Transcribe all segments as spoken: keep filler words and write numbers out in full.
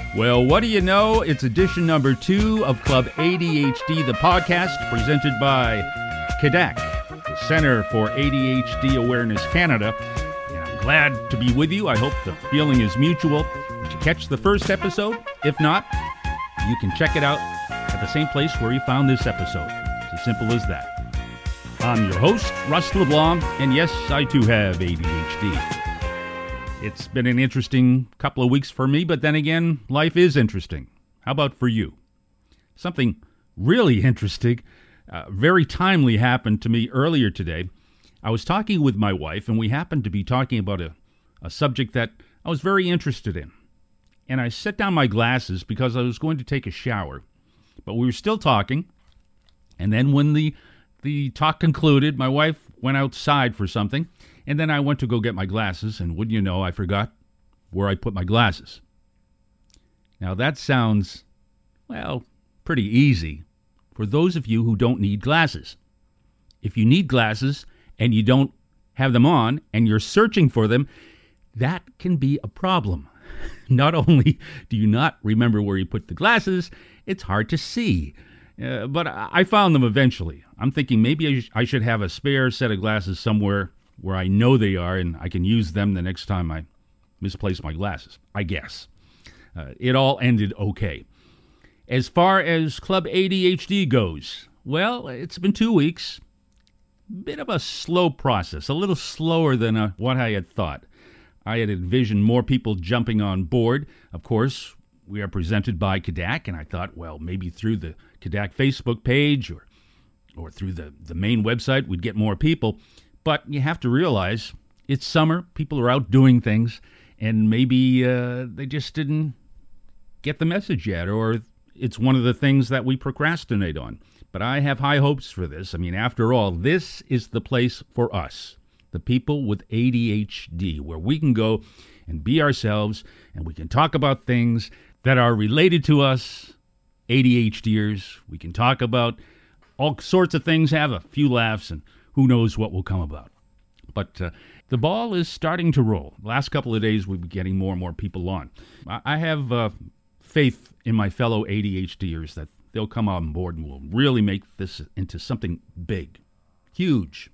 Well, what do you know? It's edition number two of Club A D H D, the podcast presented by C A D A C, the Center for A D H D Awareness Canada. And I'm glad to be with you. I hope the feeling is mutual. Did you catch the first episode? If not, you can check it out at the same place where you found this episode. It's as simple as that. I'm your host, Russ LeBlanc, and yes, I too have A D H D. It's been an interesting couple of weeks for me, but then again, life is interesting. How about for you? Something really interesting, uh, very timely happened to me earlier today. I was talking with my wife, and we happened to be talking about a, a subject that I was very interested in. And I set down my glasses because I was going to take a shower. But we were still talking, and then when the, the talk concluded, my wife went outside for something, and then I went to go get my glasses, and wouldn't you know, I forgot where I put my glasses. Now that sounds, well, pretty easy for those of you who don't need glasses. If you need glasses and you don't have them on and you're searching for them, that can be a problem. Not only do you not remember where you put the glasses, it's hard to see. Uh, but I found them eventually. I'm thinking maybe I, sh- I should have a spare set of glasses somewhere where I know they are and I can use them the next time I misplace my glasses, I guess. Uh, it all ended okay. As far as Club A D H D goes, well, it's been two weeks. Bit of a slow process, a little slower than uh, what I had thought. I had envisioned more people jumping on board. Of course, we are presented by C A D A C, and I thought, well, maybe through the C A D A C Facebook page or or through the, the main website, we'd get more people. But you have to realize it's summer, people are out doing things, and maybe uh, they just didn't get the message yet, or it's one of the things that we procrastinate on. But I have high hopes for this. I mean, after all, this is the place for us, the people with A D H D, where we can go and be ourselves, and we can talk about things that are related to us, ADHDers. We can talk about all sorts of things, have a few laughs, and who knows what will come about. But uh, the ball is starting to roll. The last couple of days, we've been getting more and more people on. I, I have uh, faith in my fellow ADHDers that they'll come on board and will really make this into something big, huge.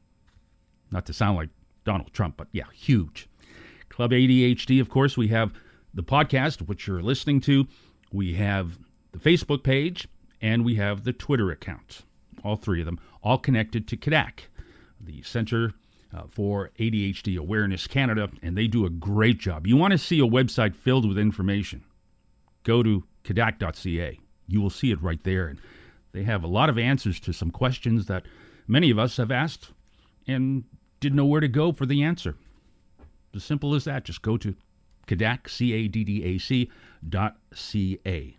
Not to sound like Donald Trump, but yeah, huge. Club A D H D, of course, we have the podcast, which you're listening to. We have the Facebook page, and we have the Twitter account. All three of them, all connected to C A D A C, the Center uh, for A D H D Awareness Canada, and they do a great job. You want to see a website filled with information, go to C A D A C dot C A. You will see it right there. And they have a lot of answers to some questions that many of us have asked and didn't know where to go for the answer. As simple as that. Just go to C A D A C, C A D D A C dot C A.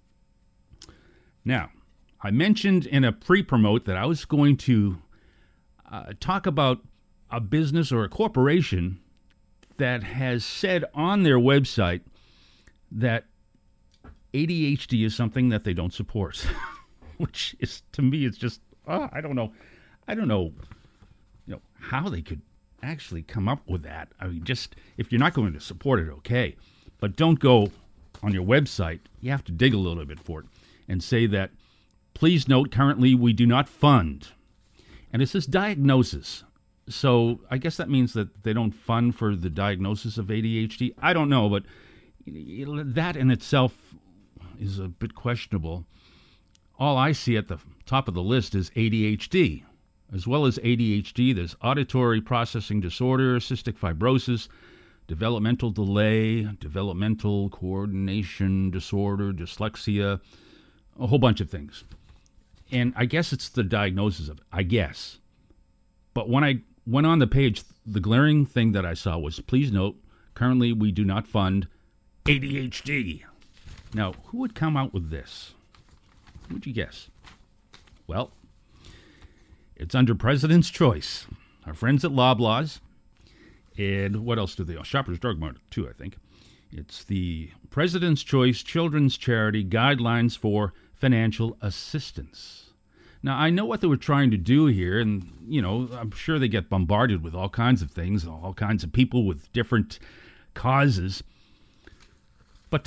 Now, I mentioned in a pre-promote that I was going to uh, talk about a business or a corporation that has said on their website that A D H D is something that they don't support, which is, to me, it's just, oh, I don't know. I don't know, you know, how they could actually come up with that. I mean, just, if you're not going to support it, okay, but don't go on your website. You have to dig a little bit for it and say that, please note, currently we do not fund. And it says diagnosis. So I guess that means that they don't fund for the diagnosis of A D H D. I don't know, but that in itself is a bit questionable. All I see at the top of the list is A D H D. As well as A D H D, there's auditory processing disorder, cystic fibrosis, developmental delay, developmental coordination disorder, dyslexia, a whole bunch of things. And I guess it's the diagnosis of it, I guess. But when I went on the page, the glaring thing that I saw was, please note, currently we do not fund A D H D. Now, who would come out with this? Who would you guess? Well, it's under President's Choice. Our friends at Loblaws. And what else do they? Oh, Shoppers Drug Mart, too, I think. It's the President's Choice Children's Charity Guidelines for Financial Assistance. Now, I know what they were trying to do here, and, you know, I'm sure they get bombarded with all kinds of things, all kinds of people with different causes. But to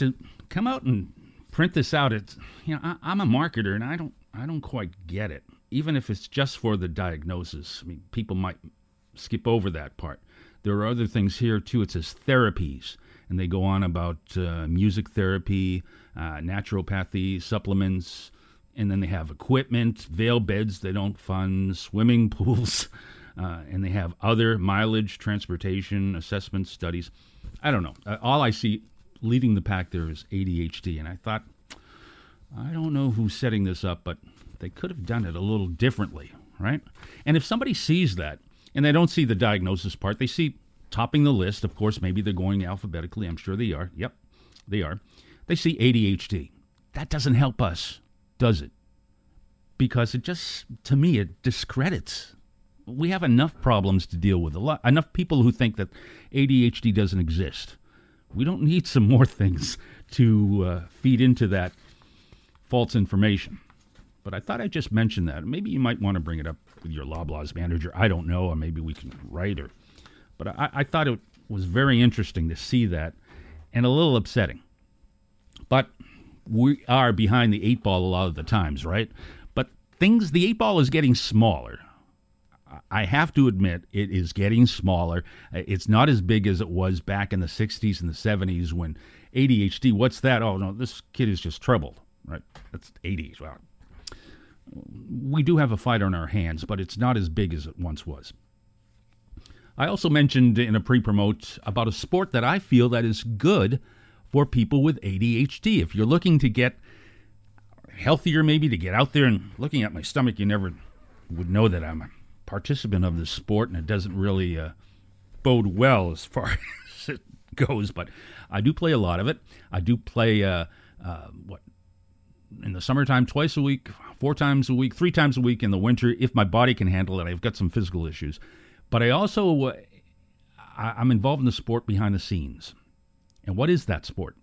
come out and print this out. It's, you know, I, I'm a marketer, and I don't, I don't quite get it. Even if it's just for the diagnosis, I mean, people might skip over that part. There are other things here too. It says therapies, and they go on about uh, music therapy, uh, naturopathy, supplements, and then they have equipment, veil beds they don't fund, swimming pools, uh, and they have other mileage, transportation, assessment studies. I don't know. Uh, all I see leading the pack there is A D H D, and I thought, I don't know who's setting this up, but they could have done it a little differently, right? And if somebody sees that, and they don't see the diagnosis part, they see topping the list, of course, maybe they're going alphabetically, I'm sure they are. Yep, they are. They see A D H D. That doesn't help us, does it? Because it just, to me, it discredits. We have enough problems to deal with, a lot, enough people who think that A D H D doesn't exist. We don't need some more things to uh, feed into that false information. But I thought I'd just mention that. Maybe you might want to bring it up with your Loblaws manager. I don't know, or maybe we can write her. But I, I thought it was very interesting to see that, and a little upsetting. But we are behind the eight ball a lot of the times, right? But things, the eight ball is getting smaller. I have to admit, it is getting smaller. It's not as big as it was back in the sixties and the seventies when A D H D, what's that? Oh, no, this kid is just troubled, right? That's eighties. Well, we do have a fight on our hands, but it's not as big as it once was. I also mentioned in a pre-promote about a sport that I feel that is good for people with A D H D. If you're looking to get healthier, maybe to get out there, and looking at my stomach, you never would know that I'm a participant of this sport, and it doesn't really uh, bode well as far as it goes, but I do play a lot of it. I do play, uh, uh, what, in the summertime, twice a week, four times a week, three times a week in the winter, if my body can handle it. I've got some physical issues. But I also, uh, I, I'm involved in the sport behind the scenes. And what is that sport?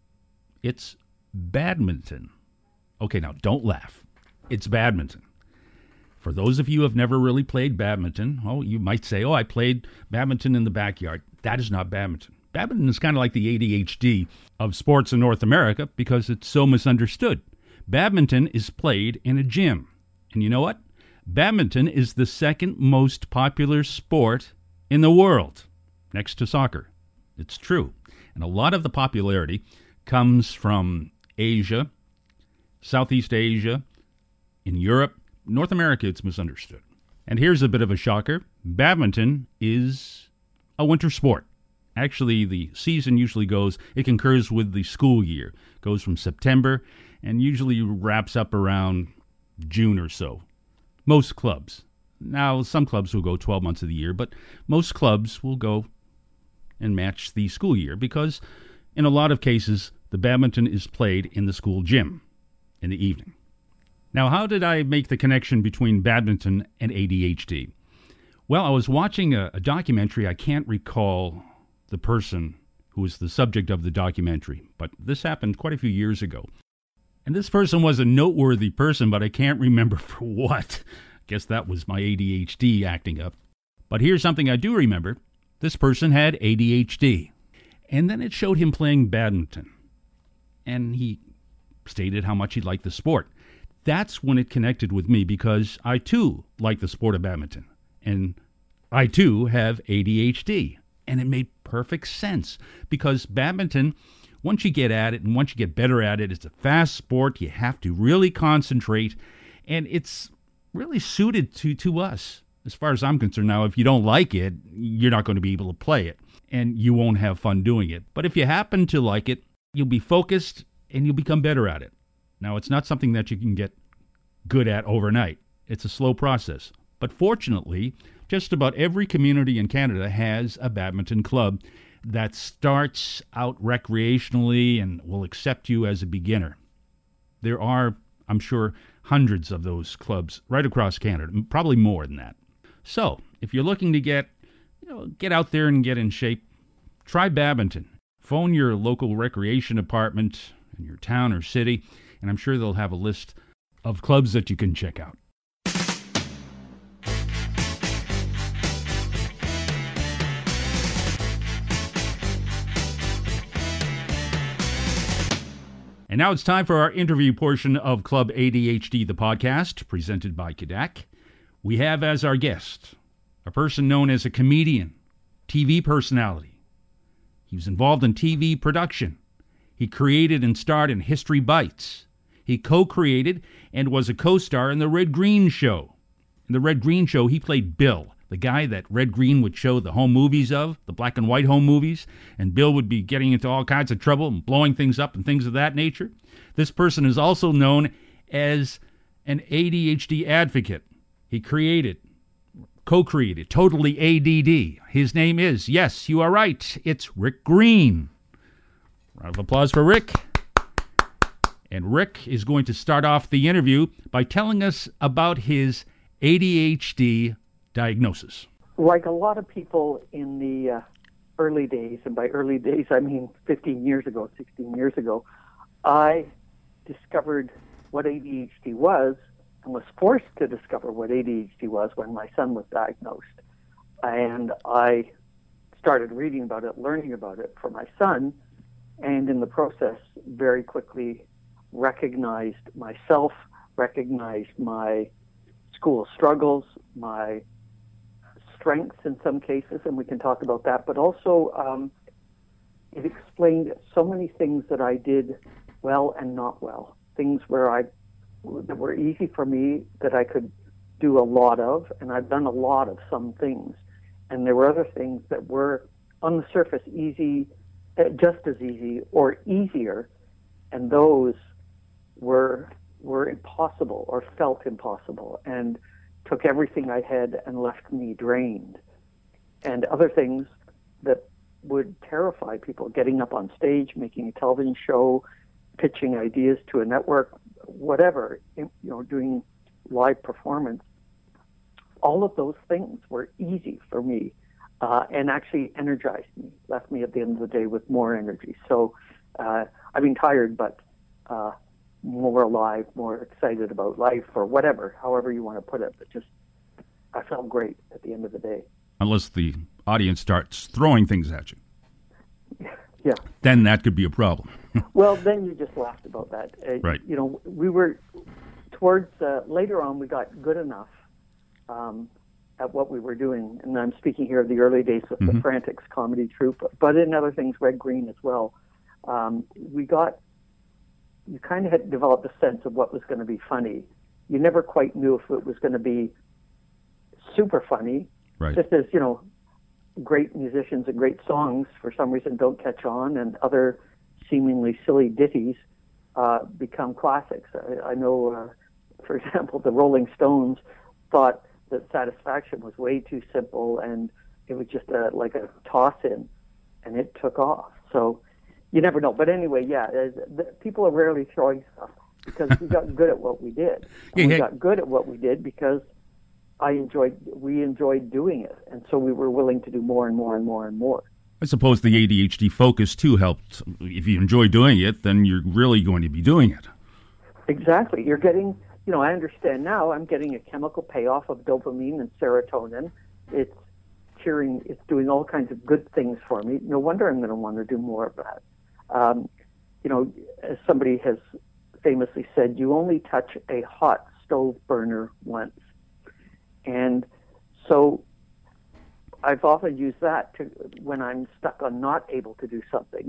It's badminton. Okay, now don't laugh. It's badminton. For those of you who have never really played badminton, oh, you might say, oh, I played badminton in the backyard. That is not badminton. Badminton is kind of like the A D H D of sports in North America because it's so misunderstood. Badminton is played in a gym. And you know what? Badminton is the second most popular sport in the world, next to soccer. It's true. And a lot of the popularity comes from Asia, Southeast Asia, in Europe. North America, it's misunderstood. And here's a bit of a shocker. Badminton is a winter sport. Actually, the season usually goes, it concurs with the school year. It goes from September and usually wraps up around June or so. Most clubs. Now, some clubs will go twelve months of the year, but most clubs will go and match the school year because in a lot of cases, the badminton is played in the school gym in the evening. Now, how did I make the connection between badminton and A D H D? Well, I was watching a, a documentary. I can't recall the person who was the subject of the documentary, but this happened quite a few years ago. And this person was a noteworthy person, but I can't remember for what. I guess that was my A D H D acting up. But here's something I do remember. This person had A D H D. And then it showed him playing badminton. And he stated how much he liked the sport. That's when it connected with me because I, too, like the sport of badminton. And I, too, have A D H D. And it made perfect sense because badminton, once you get at it and once you get better at it, it's a fast sport. You have to really concentrate. And it's really suited to, to us, as far as I'm concerned. Now, if you don't like it, you're not going to be able to play it. And you won't have fun doing it. But if you happen to like it, you'll be focused and you'll become better at it. Now, it's not something that you can get good at overnight. It's a slow process. But fortunately, just about every community in Canada has a badminton club that starts out recreationally and will accept you as a beginner. There are, I'm sure, hundreds of those clubs right across Canada, probably more than that. So, if you're looking to get, you know, get out there and get in shape, try badminton. Phone your local recreation department in your town or city, and I'm sure they'll have a list of clubs that you can check out. And now it's time for our interview portion of Club A D H D, the podcast, presented by Kedak. We have as our guest a person known as a comedian, T V personality. He was involved in T V production. He created and starred in History Bites. He co-created and was a co-star in The Red Green Show. In The Red Green Show, he played Bill, the guy that Red Green would show the home movies of, the black and white home movies, and Bill would be getting into all kinds of trouble and blowing things up and things of that nature. This person is also known as an A D H D advocate. He created, co-created, totally A D D. His name is, yes, you are right, it's Rick Green. Round of applause for Rick. And Rick is going to start off the interview by telling us about his A D H D diagnosis. Like a lot of people in the uh, early days, and by early days I mean fifteen years ago, sixteen years ago, I discovered what A D H D was and was forced to discover what A D H D was when my son was diagnosed. And I started reading about it, learning about it for my son, and in the process very quickly recognized myself, recognized my school struggles, my strengths in some cases, and we can talk about that, but also um, it explained so many things that I did well and not well, things where I that were easy for me that I could do a lot of, and I've done a lot of some things, and there were other things that were on the surface easy, just as easy or easier, and those were were impossible or felt impossible and took everything I had and left me drained. And other things that would terrify people, getting up on stage, making a television show, pitching ideas to a network, whatever, you know, doing live performance. All of those things were easy for me uh, and actually energized me, left me at the end of the day with more energy. So uh, I've been tired, but uh, more alive, more excited about life, or whatever, however you want to put it. But just, I felt great at the end of the day. Unless the audience starts throwing things at you. Yeah. Then that could be a problem. Well, then you just laughed about that. Uh, right. You know, we were, towards, uh, later on, we got good enough um, at what we were doing. And I'm speaking here of the early days of mm-hmm. the Frantics comedy troupe, but in other things, Red Green as well. Um, we got, you kind of had developed a sense of what was going to be funny. You never quite knew if it was going to be super funny, right. Just as, you know, great musicians and great songs for some reason don't catch on, and other seemingly silly ditties uh, become classics. I, I know, uh, for example, the Rolling Stones thought that Satisfaction was way too simple and it was just a, like a toss-in, and it took off. So you never know. But anyway, yeah, the, people are rarely throwing stuff because we got good at what we did. And yeah, we yeah. got good at what we did because I enjoyed, we enjoyed doing it. And so we were willing to do more and more and more and more. I suppose the A D H D focus, too, helped. If you enjoy doing it, then you're really going to be doing it. Exactly. You're getting, you know, I understand now, I'm getting a chemical payoff of dopamine and serotonin. It's curing, it's doing all kinds of good things for me. No wonder I'm going to want to do more of that. Um, you know, as somebody has famously said, you only touch a hot stove burner once. And so I've often used that to, when I'm stuck on not able to do something,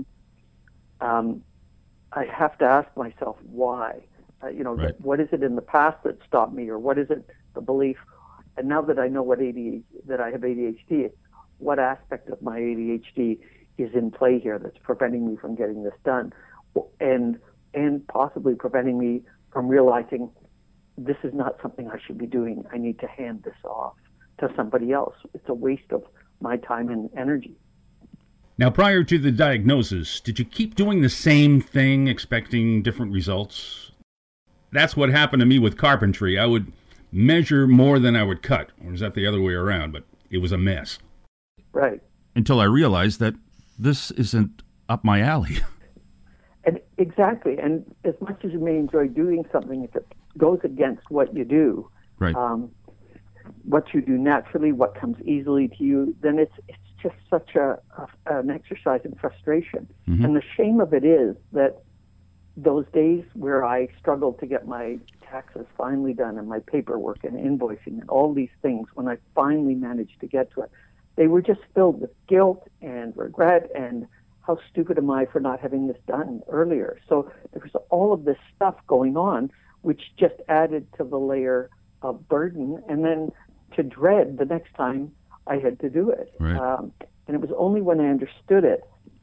um, I have to ask myself why. Uh, you know, right. What is it in the past that stopped me, or what is it, the belief? And now that I know what A D, that I have A D H D, what aspect of my A D H D is in play here that's preventing me from getting this done, and and possibly preventing me from realizing this is not something I should be doing. I need to hand this off to somebody else. It's a waste of my time and energy. Now, prior to the diagnosis, did you keep doing the same thing, expecting different results? That's what happened to me with carpentry. I would measure more than I would cut, or is that the other way around? But it was a mess. Right. Until I realized that this isn't up my alley. And exactly. And as much as you may enjoy doing something, if it goes against what you do, right. um, what you do naturally, what comes easily to you, then it's it's just such a, a an exercise in frustration. Mm-hmm. And the shame of it is that those days where I struggled to get my taxes finally done and my paperwork and invoicing and all these things, when I finally managed to get to it, they were just filled with guilt and regret and how stupid am I for not having this done earlier. So there was all of this stuff going on, which just added to the layer of burden and then to dread the next time I had to do it. Right. Um, and it was only when I understood it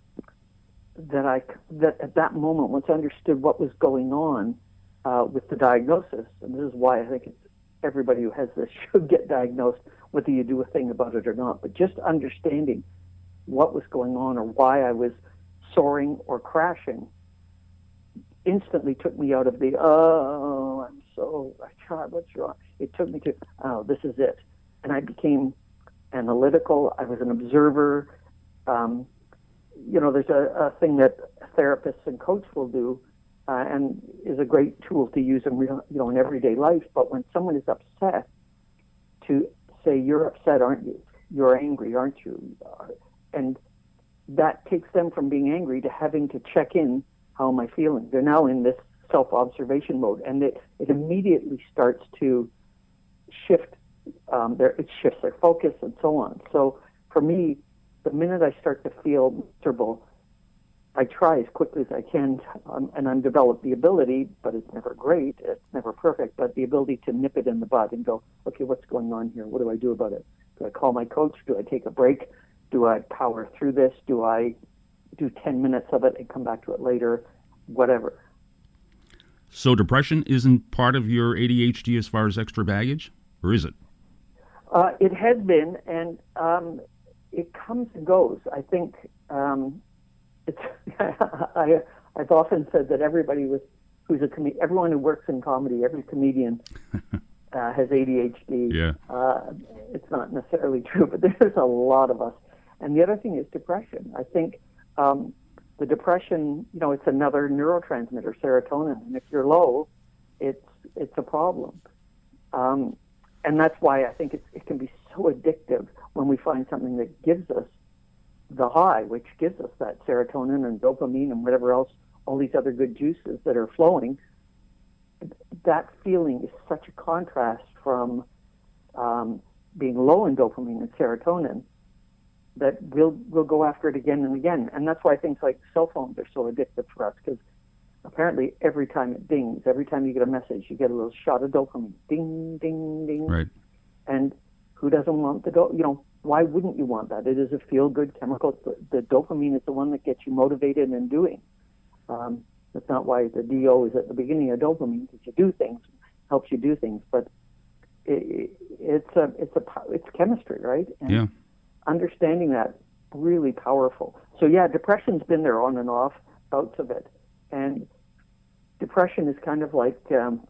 that I, that at that moment, once I understood what was going on uh, with the diagnosis, and this is why I think it's, everybody who has this should get diagnosed, whether you do a thing about it or not, but just understanding what was going on or why I was soaring or crashing instantly took me out of the, oh, I'm so, I tried, what's wrong? It took me to, oh, this is it. And I became analytical. I was an observer. Um, you know, there's a, a thing that therapists and coaches will do, uh, and is a great tool to use in real, you know, in everyday life. But when someone is upset, to say, you're upset, aren't you? You're angry, aren't you? Uh, and that takes them from being angry to having to check in, how am I feeling? They're now in this self-observation mode, and it, it immediately starts to shift um, their, it shifts their focus and so on. So for me, the minute I start to feel miserable, I try as quickly as I can, um, and I've developed the ability, but it's never great, it's never perfect, but the ability to nip it in the bud and go, okay, what's going on here? What do I do about it? Do I call my coach? Do I take a break? Do I power through this? Do I do ten minutes of it and come back to it later? Whatever. So depression isn't part of your A D H D as far as extra baggage, or is it? Uh, it has been, and um, it comes and goes. I think um, it's. I, I've often said that everybody with who's a com- everyone who works in comedy, every comedian uh, has A D H D. Yeah. Uh, it's not necessarily true, but there's a lot of us. And the other thing is depression. I think um, the depression, you know, it's another neurotransmitter, serotonin, and if you're low, it's it's a problem. Um, and that's why I think it's, it can be so addictive when we find something that gives us the high, which gives us that serotonin and dopamine and whatever else, all these other good juices that are flowing. That feeling is such a contrast from um, being low in dopamine and serotonin that we'll we'll go after it again and again. And that's why things like cell phones are so addictive for us, because apparently every time it dings, every time you get a message, you get a little shot of dopamine. Ding, ding, ding. Right. And who doesn't want the do- you know, why wouldn't you want that? It is a feel-good chemical. The, the dopamine is the one that gets you motivated and doing. Um, that's not why the D O is at the beginning of dopamine, because you do things, helps you do things. But it, it's a it's a it's chemistry, right? And yeah. Understanding that, really powerful. So yeah, depression's been there on and off, bouts of it, and depression is kind of like um,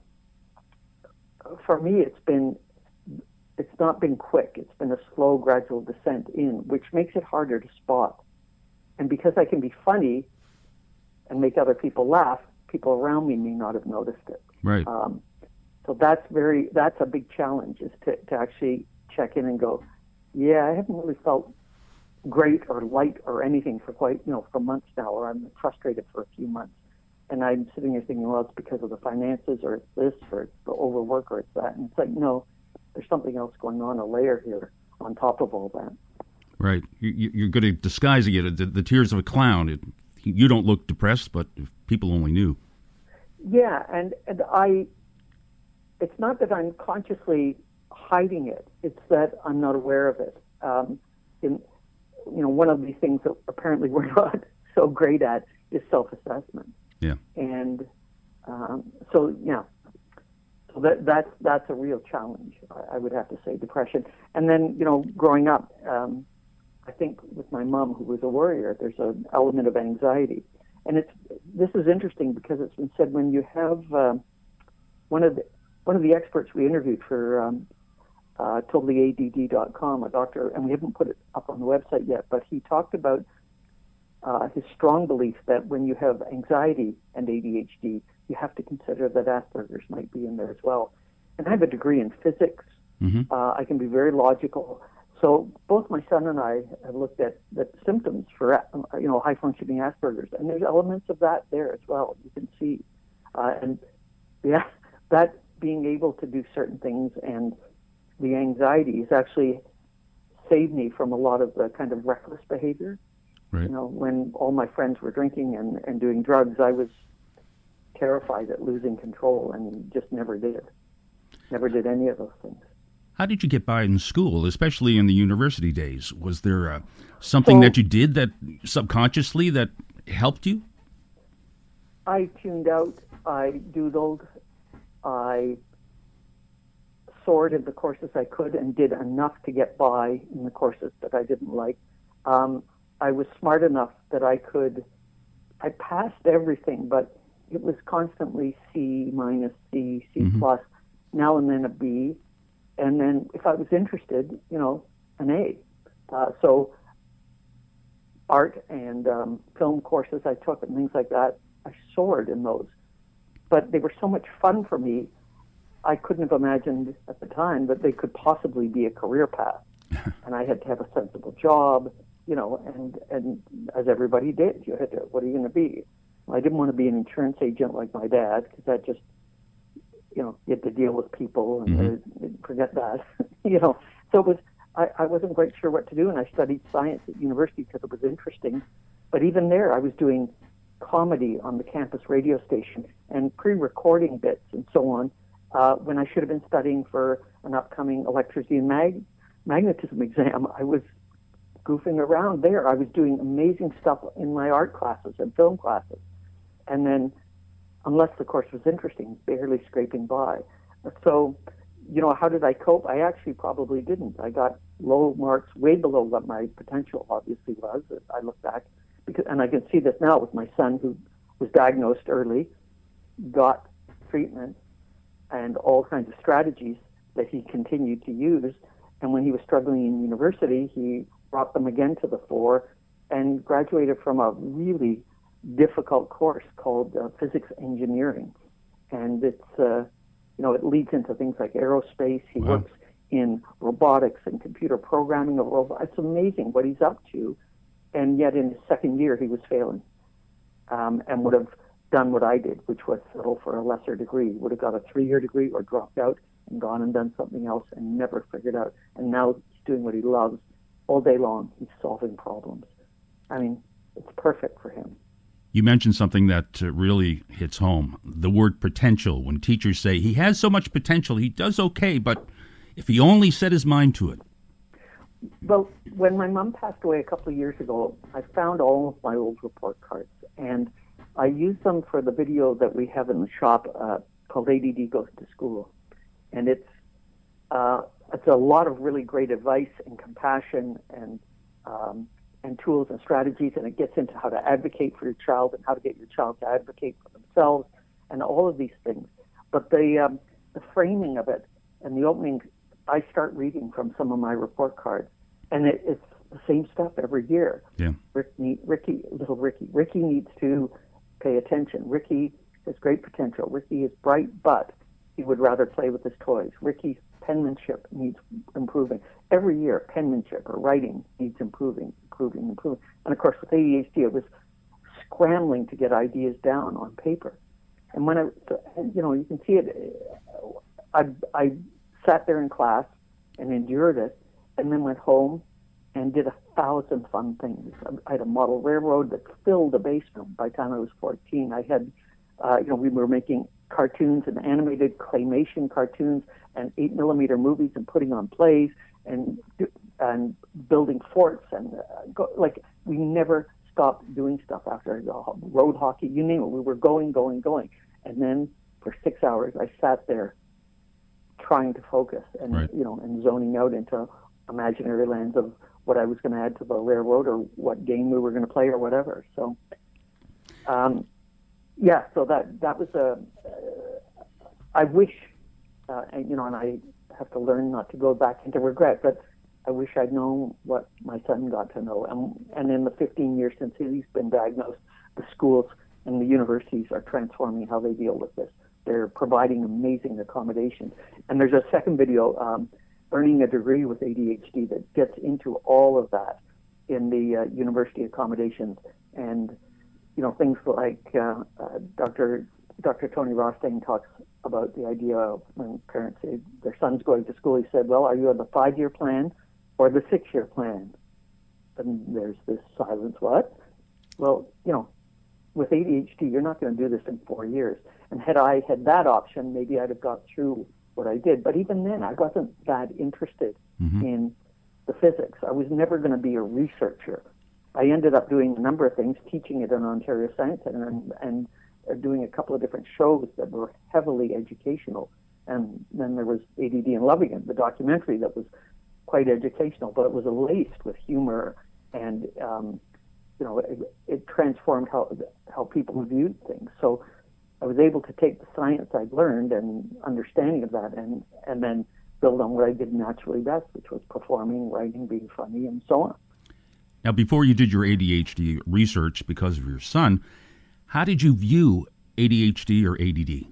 for me, it's been. It's not been quick. It's been a slow, gradual descent in, which makes it harder to spot. And because I can be funny and make other people laugh, people around me may not have noticed it. Right. Um, so that's very that's a big challenge, is to, to actually check in and go, yeah, I haven't really felt great or light or anything for quite, you know, for months now, or I'm frustrated for a few months. And I'm sitting here thinking, well, it's because of the finances, or it's this, or it's the overwork, or it's that. And it's like, no, there's something else going on, a layer here on top of all that. Right. You, you're good at disguising it. The, the tears of a clown. It, you don't look depressed, but if people only knew. Yeah, and, and I, it's not that I'm consciously hiding it. It's that I'm not aware of it. Um, in, you know, one of these things that apparently we're not so great at is self-assessment. Yeah. And um, so, yeah. So that that's that's a real challenge, I would have to say, depression. And then, you know, growing up, um, I think with my mom, who was a worrier, there's an element of anxiety. And it's this is interesting because it's been said when you have uh, one of the one of the experts we interviewed for um, uh, totally A D D dot com, a doctor, and we haven't put it up on the website yet, but he talked about uh, his strong belief that when you have anxiety and A D H D, you have to consider that Asperger's might be in there as well. And I have a degree in physics. Mm-hmm. Uh, I can be very logical. so both my son and I have looked at the symptoms for, uh, you know, high functioning Asperger's, and there's elements of that there as well. You can see, uh, and yeah, that being able to do certain things and the anxiety has actually saved me from a lot of the kind of reckless behavior. Right. You know, when all my friends were drinking and, and doing drugs, I was terrified at losing control and just never did. Never did any of those things. How did you get by in school, especially in the university days? Was there uh, something so, that you did that subconsciously that helped you? I tuned out. I doodled. I soared in the courses I could and did enough to get by in the courses that I didn't like. Um, I was smart enough that I could, I passed everything, but it was constantly C minus, C, C mm-hmm. plus, now and then a B. And then if I was interested, you know, an A. Uh, so art and um, film courses I took and things like that, I soared in those. But they were so much fun for me, I couldn't have imagined at the time that they could possibly be a career path. And I had to have a sensible job, you know, and, and as everybody did, you had to, what are you going to be? Well, I didn't want to be an insurance agent like my dad, because that just, you know, you had to deal with people and mm-hmm. uh, forget that, you know. So it was, I, I wasn't quite sure what to do, and I studied science at university because it was interesting. But even there, I was doing comedy on the campus radio station and pre-recording bits and so on, uh, when I should have been studying for an upcoming electricity and mag- magnetism exam. I was goofing around there. I was doing amazing stuff in my art classes and film classes. And then, unless the course was interesting, barely scraping by. So, you know, how did I cope? I actually probably didn't. I got low marks, way below what my potential obviously was. I look back, because, and I can see this now with my son, who was diagnosed early, got treatment, and all kinds of strategies that he continued to use. And when he was struggling in university, he brought them again to the fore and graduated from a really difficult course called uh, physics engineering. And it's, uh, you know, it leads into things like aerospace. He wow. works in robotics and computer programming of robots. It's amazing what he's up to. And yet in his second year, he was failing, um, and would have done what I did, which was settle for a lesser degree. Would have got a three-year degree or dropped out and gone and done something else and never figured out. And now he's doing what he loves all day long. He's solving problems. I mean, it's perfect for him. You mentioned something that uh, really hits home, the word potential. When teachers say, he has so much potential, he does okay, but if he only set his mind to it. Well, when my mom passed away a couple of years ago, I found all of my old report cards, and I used them for the video that we have in the shop uh, called A D D Goes to School. And it's, uh, it's a lot of really great advice and compassion and um, and tools and strategies, and it gets into how to advocate for your child and how to get your child to advocate for themselves and all of these things. But the um, the framing of it and the opening, I start reading from some of my report cards, and it, it's the same stuff every year. Yeah. Rick need, Ricky, little Ricky. Ricky needs to pay attention. Ricky has great potential. Ricky is bright, but he would rather play with his toys. Ricky's penmanship needs improving. Every year, penmanship or writing needs improving, improving, improving. And of course, with A D H D, it was scrambling to get ideas down on paper. And when I, you know, you can see it, I, I sat there in class and endured it, and then went home and did a thousand fun things. I had a model railroad that filled the basement by the time I was fourteen. I had, uh, you know, we were making cartoons and animated claymation cartoons and eight millimeter movies and putting on plays and and building forts and uh, go, like we never stopped doing stuff after uh, road hockey, you name it. We were going, going, going, and then for six hours I sat there trying to focus and right. you know and zoning out into imaginary lands of what I was going to add to the railroad or what game we were going to play or whatever. So, um, yeah, so that that was a. Uh, I wish, uh, and you know, and I have to learn not to go back into regret, but I wish I'd known what my son got to know. And, and in the fifteen years since he's been diagnosed, the schools and the universities are transforming how they deal with this. They're providing amazing accommodations. And there's a second video um, earning a degree with A D H D that gets into all of that in the uh, university accommodations, and you know things like uh, uh, Doctor Doctor Tony Rothstein talks about the idea of when parents say their son's going to school. He said, "Well, are you on the five-year plan or the six-year plan?" And there's this silence. What? Well, you know, with A D H D, you're not going to do this in four years. And had I had that option, maybe I'd have got through what I did. But even then, I wasn't that interested mm-hmm. in the physics. I was never going to be a researcher. I ended up doing a number of things, teaching it in Ontario Science Centre and, and uh, doing a couple of different shows that were heavily educational. And then there was A D D and Loving It, the documentary that was quite educational, but it was laced with humor, and um, you know, it, it transformed how how people viewed things. So I was able to take the science I'd learned and understanding of that, and and then build on what I did naturally best, which was performing, writing, being funny, and so on. Now, before you did your A D H D research because of your son, how did you view A D H D or A D D?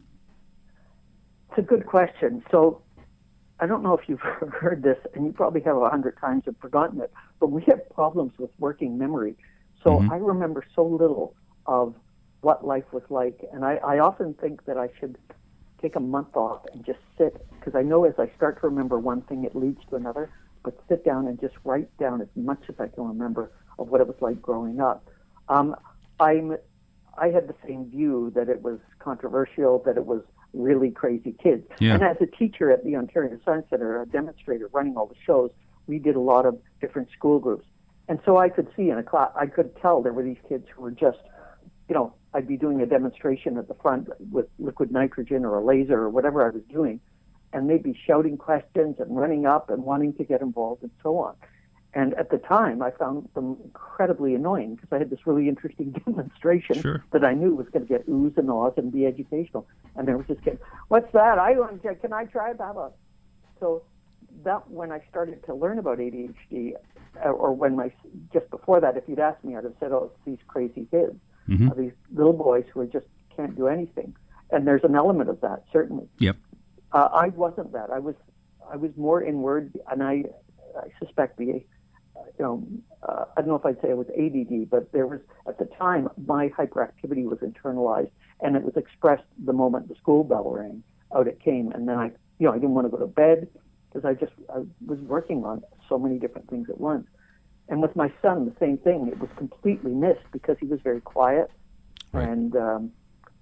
It's a good question. So I don't know if you've heard this, and you probably have a hundred times and forgotten it, but we have problems with working memory. So mm-hmm. I remember so little of what life was like, and I, I often think that I should take a month off and just sit, because I know as I start to remember one thing, it leads to another, but sit down and just write down as much as I can remember of what it was like growing up. Um, I'm, I had the same view that it was controversial, that it was really crazy kids. Yeah. And as a teacher at the Ontario Science Centre, a demonstrator running all the shows, we did a lot of different school groups. And so I could see in a class, I could tell there were these kids who were just, you know, I'd be doing a demonstration at the front with liquid nitrogen or a laser or whatever I was doing, and they'd be shouting questions and running up and wanting to get involved and so on. And at the time, I found them incredibly annoying because I had this really interesting demonstration sure. that I knew was going to get oohs and ahs and be educational. And there was this kid, what's that? I want to, can I try that? So that when I started to learn about A D H D, or when my just before that, if you'd asked me, I'd have said, "Oh, it's these crazy kids, mm-hmm. uh, these little boys who are just can't do anything." And there's an element of that, certainly. Yep. Uh, I wasn't that. I was, I was more inward, and I, I suspect the, you know, uh, I don't know if I'd say it was A D D, but there was at the time my hyperactivity was internalized, and it was expressed the moment the school bell rang. Out it came, and then I, you know, I didn't want to go to bed because I just I was working on so many different things at once. And with my son, the same thing. It was completely missed because he was very quiet, right. and um,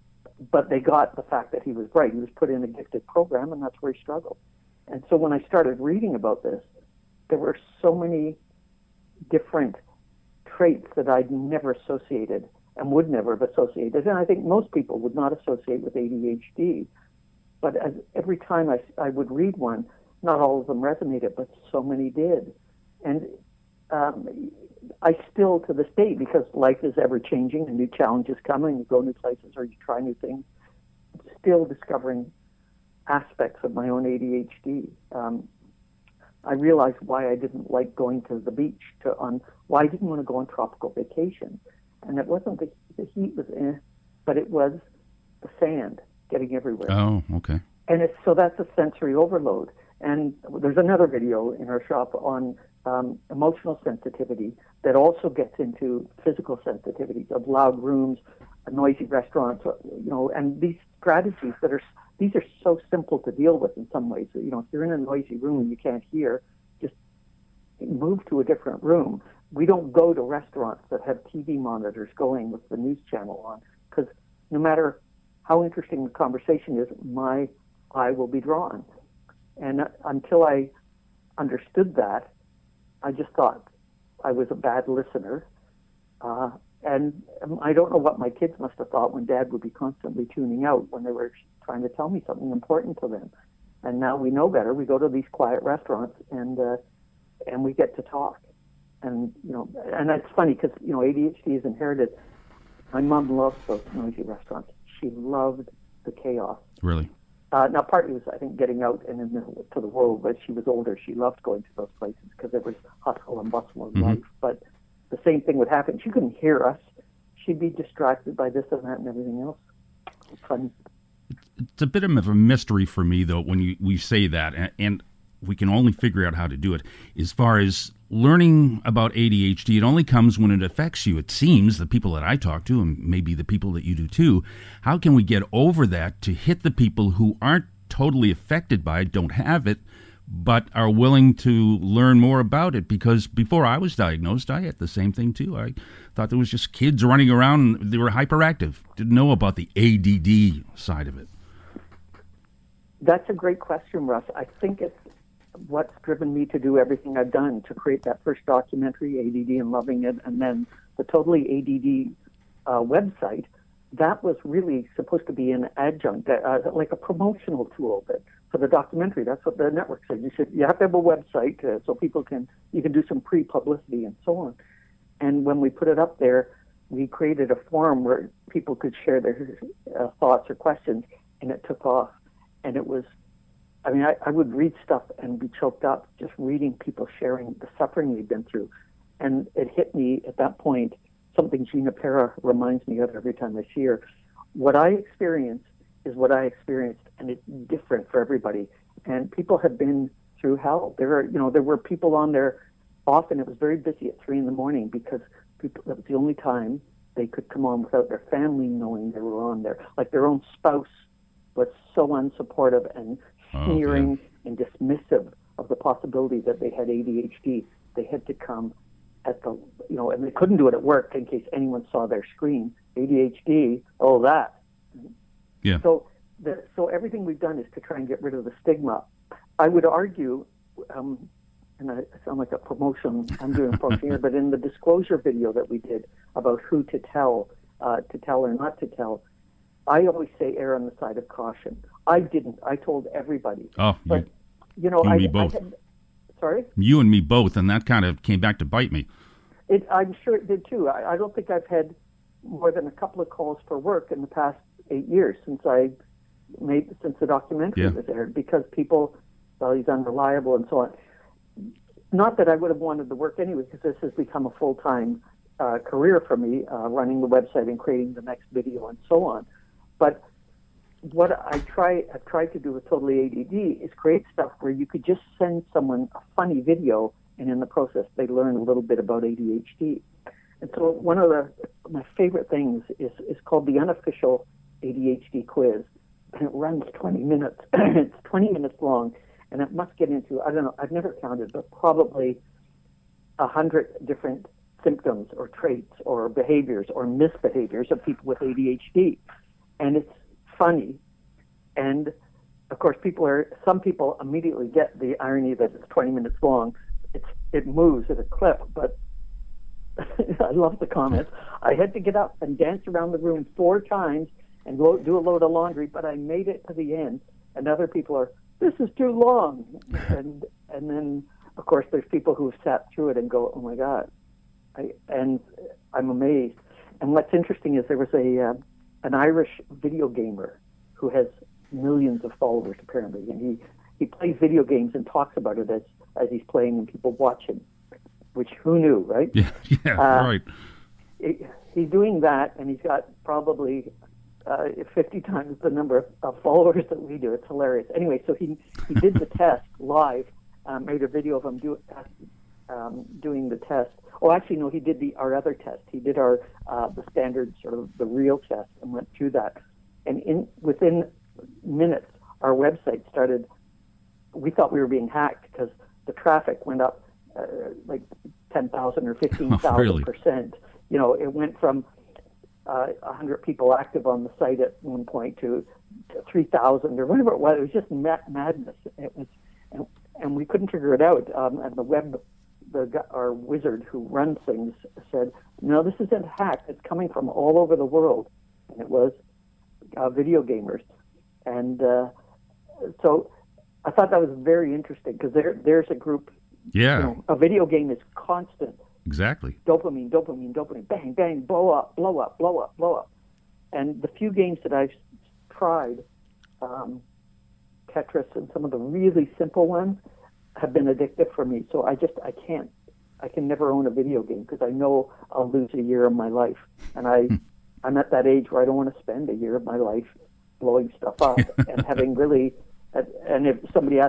but they got the fact that he was bright. He was put in a gifted program, and that's where he struggled. And so when I started reading about this, there were so many different traits that I'd never associated and would never have associated. And I think most people would not associate with A D H D. But as every time I, I would read one, not all of them resonated, but so many did. And um, I still, to this day, because life is ever-changing and new challenges come and you go new places or you try new things, still discovering aspects of my own A D H D. Um, I realized why I didn't like going to the beach, to on why I didn't want to go on tropical vacation. And it wasn't the, the heat was eh, but it was the sand getting everywhere. Oh, okay. And it's, so that's a sensory overload. And there's another video in our shop on um, emotional sensitivity that also gets into physical sensitivities of loud rooms, noisy restaurants, you know, and these strategies that are, these are so simple to deal with in some ways. You know, if you're in a noisy room and you can't hear, just move to a different room. We don't go to restaurants that have T V monitors going with the news channel on, because no matter how interesting the conversation is, my eye will be drawn. And until I understood that, I just thought I was a bad listener. Uh, and I don't know what my kids must have thought when Dad would be constantly tuning out when they were trying to tell me something important to them. And now we know better. We go to these quiet restaurants and uh, and we get to talk. And, you know, and that's funny because, you know, A D H D is inherited. My mom loves those noisy restaurants. She loved the chaos. Really? Uh, now, partly was, I think, getting out and in the, to the world. But she was older. She loved going to those places because there was hustle and bustle of mm-hmm. life. But the same thing would happen. She couldn't hear us. She'd be distracted by this and that and everything else. It's funny. It's a bit of a mystery for me, though, when you we say that. And, and we can only figure out how to do it. As far as learning about A D H D, it only comes when it affects you. It seems, the people that I talk to, and maybe the people that you do too, how can we get over that to hit the people who aren't totally affected by it, don't have it, but are willing to learn more about it? Because before I was diagnosed, I had the same thing too. I thought there was just kids running around and they were hyperactive. Didn't know about the A D D side of it. That's a great question, Russ. I think it's what's driven me to do everything I've done, to create that first documentary, A D D and Loving It, and then the Totally A D D uh, website. That was really supposed to be an adjunct, uh, like a promotional tool that, for the documentary. That's what the network said. You should, you have to have a website uh, so people can, you can do some pre-publicity and so on. And when we put it up there, we created a forum where people could share their uh, thoughts or questions, and it took off. And it was, I mean, I, I would read stuff and be choked up just reading people sharing the suffering they've been through. And it hit me at that point, something Gina Pera reminds me of every time I see her. What I experienced is what I experienced, and it's different for everybody. And people have been through hell. There are, you know, there were people on there. Often it was very busy at three in the morning because people, that was the only time they could come on without their family knowing they were on there. Like their own spouse was so unsupportive and sneering oh, and dismissive of the possibility that they had A D H D. They had to come at the, you know, and they couldn't do it at work in case anyone saw their screen. A D H D, oh, that. Yeah. So, the, so everything we've done is to try and get rid of the stigma. I would argue, um, and I sound like a promotion, I'm doing a promotion here, but in the disclosure video that we did about who to tell, uh, to tell or not to tell, I always say err on the side of caution. I didn't. I told everybody. Oh, but, you, you know, you I, and me both. I had, sorry? You and me both, and that kind of came back to bite me. It, I'm sure it did too. I, I don't think I've had more than a couple of calls for work in the past eight years since I made since the documentary yeah. was aired, because people, well, he's unreliable and so on. Not that I would have wanted the work anyway, because this has become a full-time uh, career for me, uh, running the website and creating the next video and so on. But what I try, I've tried to do with Totally A D D is create stuff where you could just send someone a funny video, and in the process they learn a little bit about A D H D. And so one of the my favorite things is is called the unofficial A D H D quiz, and it runs twenty minutes. It's twenty minutes long, and it must get into, I don't know, I've never counted, but probably a hundred different symptoms or traits or behaviors or misbehaviors of people with A D H D. And it's funny. And of course, people are, some people immediately get the irony that it's twenty minutes long. It's, it moves at a clip, but I love the comments. I had to get up and dance around the room four times and lo- do a load of laundry, but I made it to the end. And other people are, this is too long. and and then, of course, there's people who've sat through it and go, oh my God. I, and I'm amazed. And what's interesting is there was a uh, an Irish video gamer who has millions of followers, apparently, and he, he plays video games and talks about it as, as he's playing and people watch him, which who knew, right? Yeah, yeah, uh, right. It, he's doing that, and he's got probably uh, fifty times the number of, of followers that we do. It's hilarious. Anyway, so he, he did the test live, um, made a video of him do, um, doing the test. Oh, actually, no, he did the our other test. He did our uh, the standard sort of the real test and went through that. And in within minutes, our website started. We thought we were being hacked because the traffic went up uh, like ten thousand or fifteen thousand oh, really? percent. You know, it went from uh, one hundred people active on the site at one point to, to three thousand or whatever it was. It was just mad- madness. It was, and, and we couldn't figure it out. Um, and the web. The, our wizard who runs things said, no, this isn't hacked. It's coming from all over the world. And it was uh, video gamers. And uh, so I thought that was very interesting because there, there's a group, yeah. You know, a video game is constant. Exactly. Dopamine, dopamine, dopamine, bang, bang, blow up, blow up, blow up, blow up. And the few games that I've tried, um, Tetris and some of the really simple ones, have been addictive for me. So I just, I can't, I can never own a video game because I know I'll lose a year of my life. And I, I'm at that age where I don't want to spend a year of my life blowing stuff up and having really, and if somebody asked me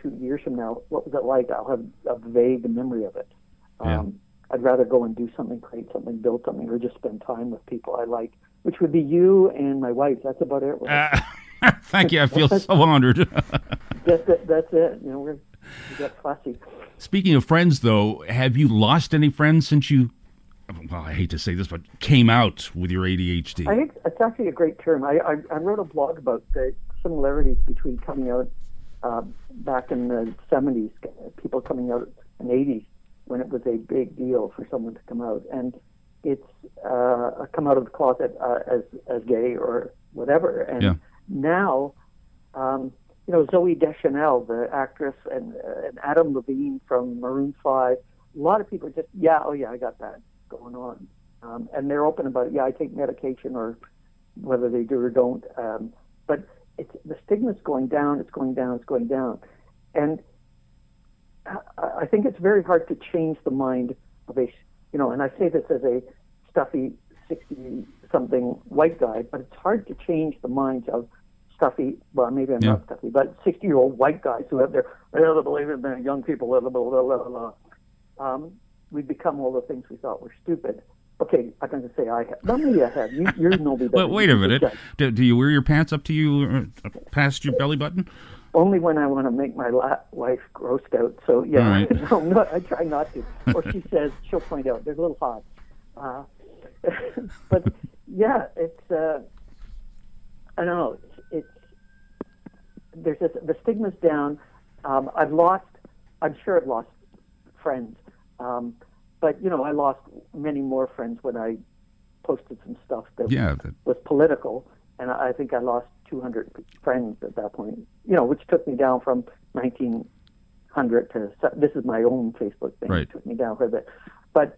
two years from now, what was it like? I'll have a vague memory of it. Um, Yeah. I'd rather go and do something, create something, build something, or just spend time with people I like, which would be you and my wife. That's about it. Uh, thank you. I feel so honored. that's, it, that's it. You know, we're, we got fussy. Speaking of friends, though, have you lost any friends since you, well, I hate to say this, but came out with your A D H D? I think it's actually a great term. I, I, I wrote a blog about the similarities between coming out uh, back in the seventies, people coming out in the eighties, when it was a big deal for someone to come out. And it's uh, come out of the closet uh, as as gay or whatever. And Yeah. now, um, you know, Zooey Deschanel, the actress, and, uh, and Adam Levine from Maroon five, a lot of people just, yeah, oh yeah, I got that going on. Um, and they're open about it. Yeah, I take medication, or whether they do or don't. Um, but it's, the stigma's going down, it's going down, it's going down. And I think it's very hard to change the mind of a, you know, and I say this as a stuffy sixty-something white guy, but it's hard to change the minds of stuffy, well, maybe I'm Yeah. not stuffy, but sixty-year-old white guys who have their, they don't believe in the young people, blah, blah, blah, blah, blah. Um, we become all the things we thought were stupid. Okay, I'm going to say I have. Not me, I have. You, you know me better. Well, wait a You minute. judge. Do, do you wear your pants up to you, uh, past your belly button? Only when I want to make my la- wife grossed out. So, yeah, All right. no, no, I try not to. Or she says, she'll point out, they're a little hot. Uh, but, yeah, it's, uh, I don't know, it's, it's there's this, the stigma's down. Um, I've lost, I'm sure I've lost friends. Um, but, you know, I lost many more friends when I posted some stuff that Yeah. That, was political. And I think I lost two hundred friends at that point, you know, which took me down from nineteen hundred to, this is my own Facebook thing. Right. It took me down for a bit. But,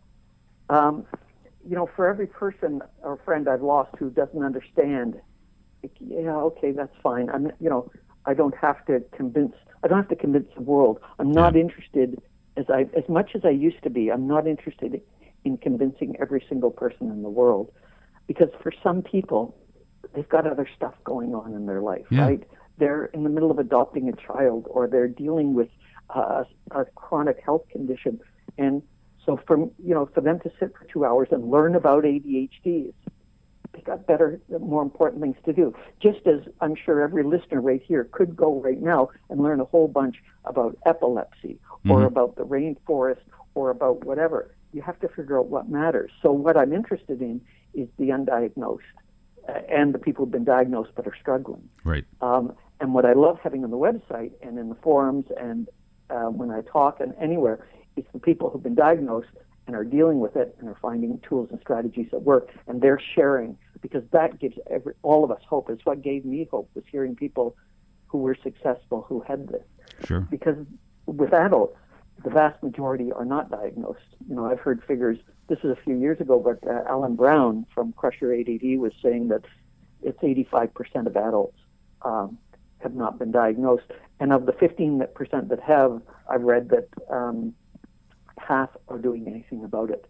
um, you know, for every person or friend I've lost who doesn't understand, like, yeah, okay, that's fine. I'm, you know, I don't have to convince, I don't have to convince the world. I'm not Yeah. interested, as I, as much as I used to be, I'm not interested in convincing every single person in the world. Because for some people, they've got other stuff going on in their life, Yeah. right? They're in the middle of adopting a child, or they're dealing with uh, a chronic health condition. And so for, you know, for them to sit for two hours and learn about A D H D, they got better, more important things to do. Just as I'm sure every listener right here could go right now and learn a whole bunch about epilepsy, or Mhm. about the rainforest, or about whatever. You have to figure out what matters. So what I'm interested in is the undiagnosed, uh, and the people who've been diagnosed but are struggling. right. Um, and what I love having on the website and in the forums and uh, when I talk and anywhere, it's the people who've been diagnosed and are dealing with it and are finding tools and strategies that work, and they're sharing, because that gives every, all of us hope. It's what gave me hope, was hearing people who were successful who had this. Sure. Because with adults, the vast majority are not diagnosed. You know, I've heard figures, this is a few years ago, but uh, Alan Brown from Crusher A D D was saying that it's eighty-five percent of adults um, have not been diagnosed. And of the fifteen percent that have, I've read that um, half are doing anything about it.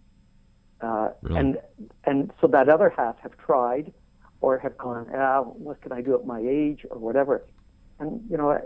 Uh, Really? and and so that other half have tried, or have gone, ah, what can I do at my age, or whatever. And, you know, I,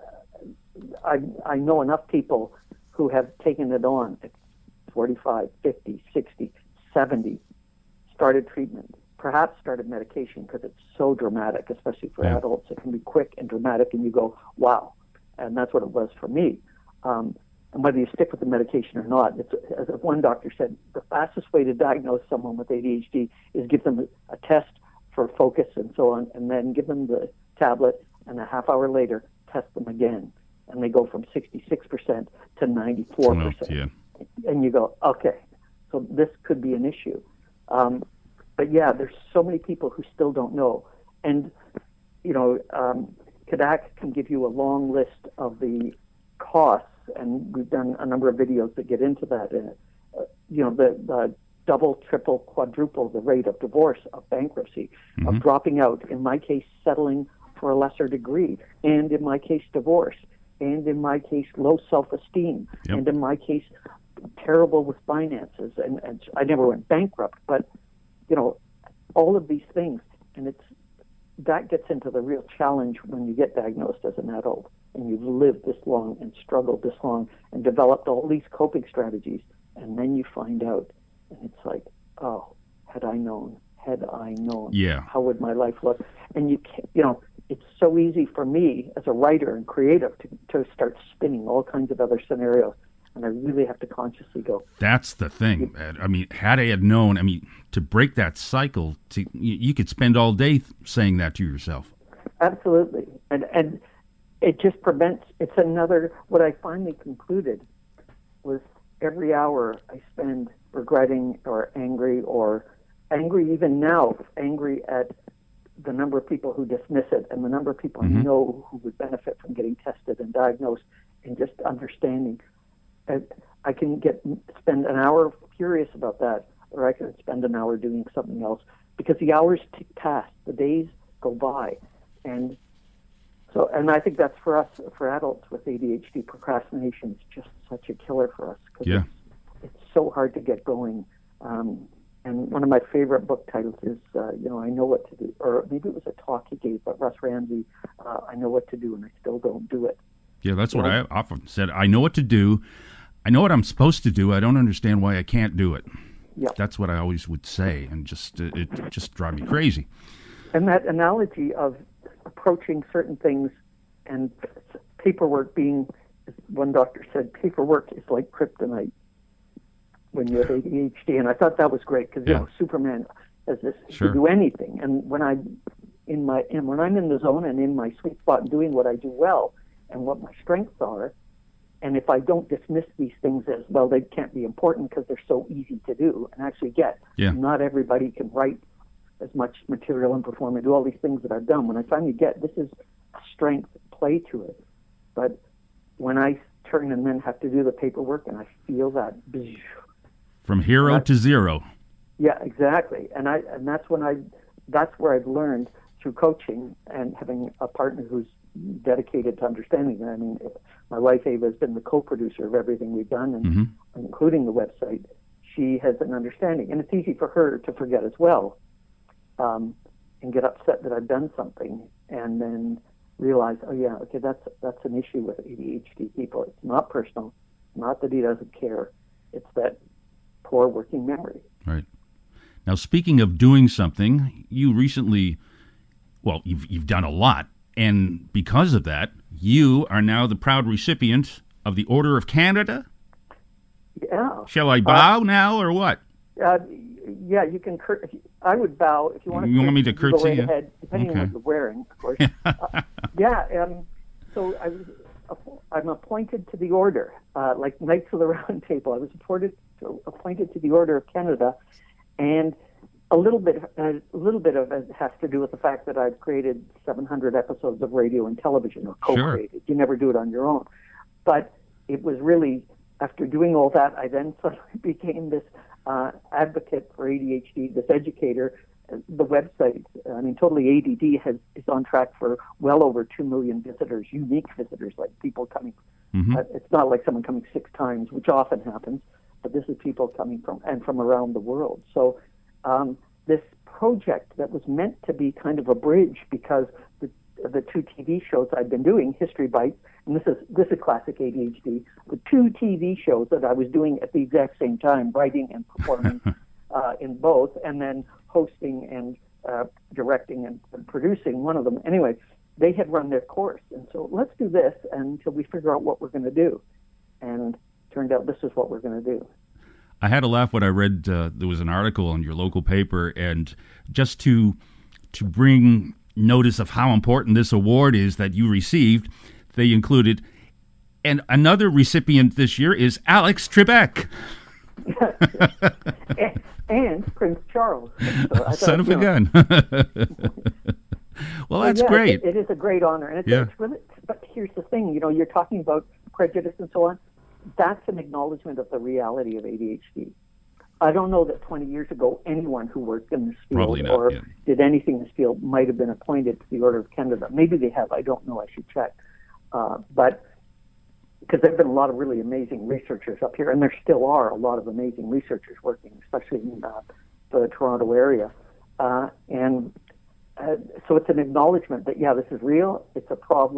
I, I know enough people who have taken it on at forty-five, fifty, sixty, seventy, started treatment, perhaps started medication, because it's so dramatic, especially for Yeah. adults. It can be quick and dramatic, and you go, wow. And that's what it was for me. Um, and whether you stick with the medication or not, it's, as one doctor said, the fastest way to diagnose someone with A D H D is give them a, a test for focus and so on, and then give them the tablet, and a half hour later, test them again. And they go from sixty-six percent to ninety-four percent. Oh, yeah. And you go, okay, so this could be an issue. Um, but yeah, there's so many people who still don't know. And, you know, um, Kadak can give you a long list of the costs, and we've done a number of videos that get into that. Uh, uh, you know, the, the double, triple, quadruple the rate of divorce, of bankruptcy, Mhm. of dropping out, in my case, settling for a lesser degree, and in my case, divorce, and in my case, low self-esteem, Yep. and in my case, terrible with finances. And, and I never went bankrupt, but, you know, all of these things. And it's that gets into the real challenge when you get diagnosed as an adult. and you've lived this long and struggled this long and developed all these coping strategies, and then you find out, and it's like, oh, had I known, had I known, yeah. how would my life look? And you can't, you know, it's so easy for me as a writer and creative to, to start spinning all kinds of other scenarios. And I really have to consciously go. That's the thing. I mean, had I had known, I mean, to break that cycle, to you, you could spend all day th- saying that to yourself. Absolutely. And and it just prevents, it's another, what I finally concluded was every hour I spend regretting or angry or angry even now, angry at the number of people who dismiss it and the number of people mm-hmm. I know who would benefit from getting tested and diagnosed, and just understanding. I can get spend an hour furious about that, or I can spend an hour doing something else, because the hours tick past, the days go by, and so and I think that's for us, for adults with A D H D. Procrastination is just such a killer for us, because yeah. it's, it's so hard to get going. Um, and one of my favorite book titles is, uh, you know, I Know What to Do, or maybe it was a talk he gave, but Russ Ramsey, uh, I Know What to Do, and I Still Don't Do It. Yeah, that's you what know? I often said. I know what to do. I know what I'm supposed to do. I don't understand why I can't do it. Yeah. That's what I always would say, and just it, it just drive me crazy. And that analogy of approaching certain things and paperwork being, as one doctor said, paperwork is like kryptonite when you have A D H D. And I thought that was great, because yeah. you know, Superman has this sure. to do anything. And when I in my and when I'm in the zone and in my sweet spot and doing what I do well and what my strengths are. And if I don't dismiss these things as, well, they can't be important because they're so easy to do and actually get. Yeah. Not everybody can write as much material and perform and do all these things that I've done. When I finally get, this is a strength, play to it. But when I turn and then have to do the paperwork and I feel that. From hero I, to zero. Yeah, exactly. And I and that's when I, that's where I've learned through coaching and having a partner who's dedicated to understanding that. I mean, if my wife Ava has been the co-producer of everything we've done, and mm-hmm. including the website. She has an understanding, and it's easy for her to forget as well, um, and get upset that I've done something, and then realize, oh yeah, okay, that's that's an issue with A D H D people. It's not personal, not that he doesn't care. It's that poor working memory. Right. Now, speaking of doing something, you recently, well, you've you've done a lot. And because of that, you are now the proud recipient of the Order of Canada? Yeah. Shall I bow uh, now, or what? Uh, yeah, you can. Cur- I would bow if you want to. You want me to curtsy? Go right yeah? ahead, depending okay. on what you're wearing, of course. uh, yeah. Um, so I was. I'm appointed to the Order, uh, like Knights of the Round Table. I was appointed to, appointed to the Order of Canada, and a little bit, uh, a little bit of it has to do with the fact that I've created seven hundred episodes of radio and television, or co-created. Sure. You never do it on your own. But it was really, after doing all that, I then suddenly became this uh, advocate for A D H D, this educator. The website, I mean, Totally A D D has is on track for well over two million visitors, unique visitors, like people coming. Mm-hmm. Uh, it's not like someone coming six times, which often happens, but this is people coming from and from around the world. So. Um, this project that was meant to be kind of a bridge, because the the two T V shows I've been doing, History Bites, and this is this is classic A D H D, the two T V shows that I was doing at the exact same time, writing and performing uh, in both, and then hosting and uh, directing and, and producing one of them. Anyway, they had run their course, and so let's do this until we figure out what we're going to do. And turned out this is what we're going to do. I had a laugh when I read uh, there was an article in your local paper, and just to to bring notice of how important this award is that you received, they included, and another recipient this year is Alex Trebek. and, and Prince Charles. So Son of a gun. Well, that's yeah, great. It, it is a great honor. And it's, yeah. it's really, but here's the thing, you know, you're talking about prejudice and so on. That's an acknowledgement of the reality of A D H D. I don't know that twenty years ago anyone who worked in this field not, or yeah. did anything in this field might have been appointed to the Order of Canada. Maybe they have. I don't know. I should check. Uh, but because there have been a lot of really amazing researchers up here, and there still are a lot of amazing researchers working, especially in uh, the Toronto area. Uh, and uh, so it's an acknowledgement that, yeah, this is real. It's a problem.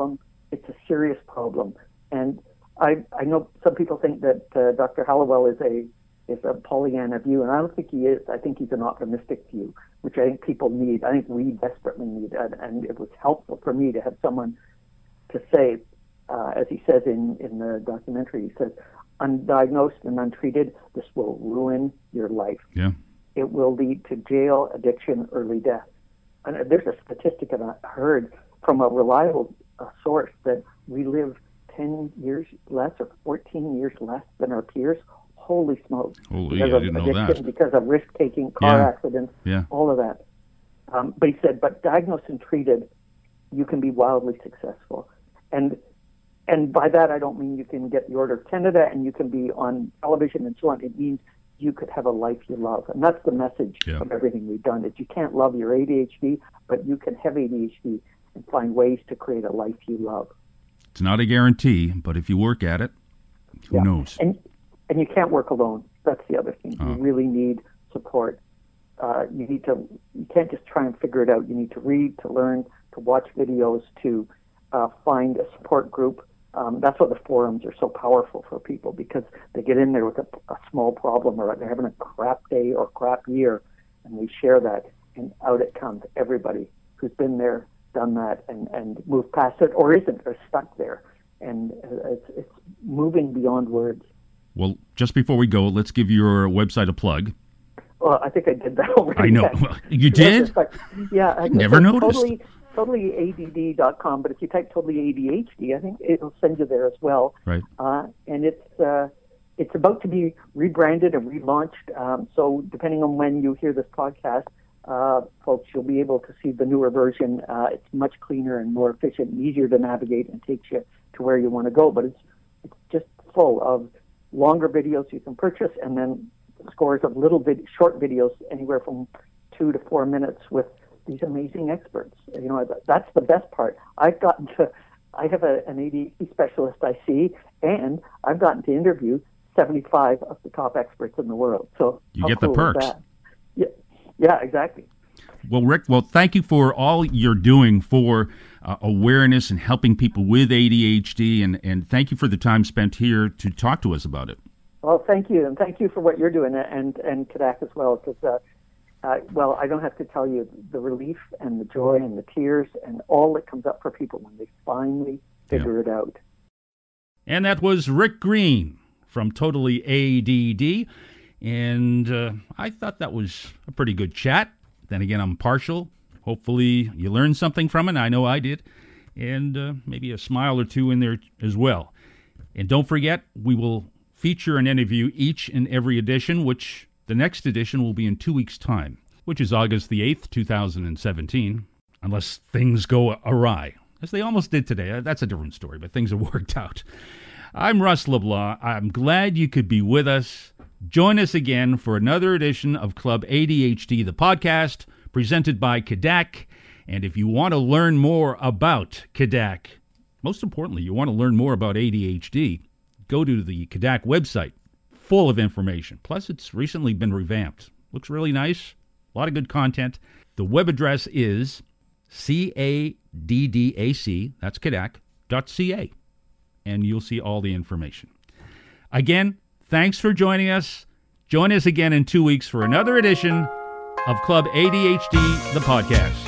it's a serious problem. And I I know some people think that uh, Doctor Hallowell is a is a Pollyanna view, and I don't think he is. I think he's an optimistic view, which I think people need. I think we desperately need, and, and it was helpful for me to have someone to say, uh, as he says in, in the documentary, he says, undiagnosed and untreated, this will ruin your life. Yeah. It will lead to jail, addiction, early death. And there's a statistic that I heard from a reliable uh, source that we live ten years less or fourteen years less than our peers. Holy smokes. Holy, because I of didn't know addiction, that. Because of risk-taking, car Yeah. accidents, Yeah. all of that. Um, but he said, but diagnosed and treated, you can be wildly successful. And and by that, I don't mean you can get the Order of Canada and you can be on television and so on. It means you could have a life you love. And that's the message Yeah. of everything we've done, is you can't love your A D H D, but you can have A D H D and find ways to create a life you love. It's not a guarantee, but if you work at it, who Yeah. knows? And and you can't work alone. That's the other thing. Oh. You really need support. Uh, you need to. You can't just try and figure it out. You need to read, to learn, to watch videos, to uh, find a support group. Um, that's why the forums are so powerful for people, because they get in there with a, a small problem, or they're having a crap day or crap year, and we share that, and out it comes everybody who's been there, done that, and, and moved past it, or isn't, or stuck there. And uh, it's, it's moving beyond words. Well, just before we go, let's give your website a plug. Well, I think I did that already. I know. You did? Yeah. I Never noticed. Totally, totally A D D dot com, but if you type totally A D H D, I think it'll send you there as well. Right. Uh, and it's uh, it's about to be rebranded and relaunched. Um, so depending on when you hear this podcast, uh, folks, you'll be able to see the newer version. Uh, it's much cleaner and more efficient and easier to navigate, and takes you to where you want to go. But it's it's just full of longer videos you can purchase, and then scores of little vid- short videos, anywhere from two to four minutes, with these amazing experts. You know, that's the best part. I've gotten to, I have a, an A D H D specialist I see, and I've gotten to interview seventy-five of the top experts in the world. So You how get the cool is perks. that? Yeah, yeah, exactly. Well, Rick, well, thank you for all you're doing for uh, awareness and helping people with A D H D, and, and thank you for the time spent here to talk to us about it. Well, thank you, and thank you for what you're doing, and and Kadak as well, because, uh, uh, well, I don't have to tell you the relief and the joy and the tears and all that comes up for people when they finally figure Yeah. it out. And that was Rick Green from Totally A D D, and uh, I thought that was a pretty good chat. Then again, I'm partial. Hopefully you learned something from it. I know I did. And uh, maybe a smile or two in there as well. And don't forget, we will feature an interview each and every edition, which the next edition will be in two weeks' time, which is August the eighth, two thousand seventeen, unless things go awry, as they almost did today. That's a different story, but things have worked out. I'm Russ LeBlanc. I'm glad you could be with us. Join us again for another edition of Club A D H D, the podcast, presented by Kadak. And if you want to learn more about Kadak, most importantly, you want to learn more about A D H D, go to the Kadak website, full of information. Plus, it's recently been revamped. Looks really nice. A lot of good content. The web address is C A D D A C, that's Kadak, dot C A. And you'll see all the information. Again, thanks for joining us. Join us again in two weeks for another edition of Club A D H D, the podcast.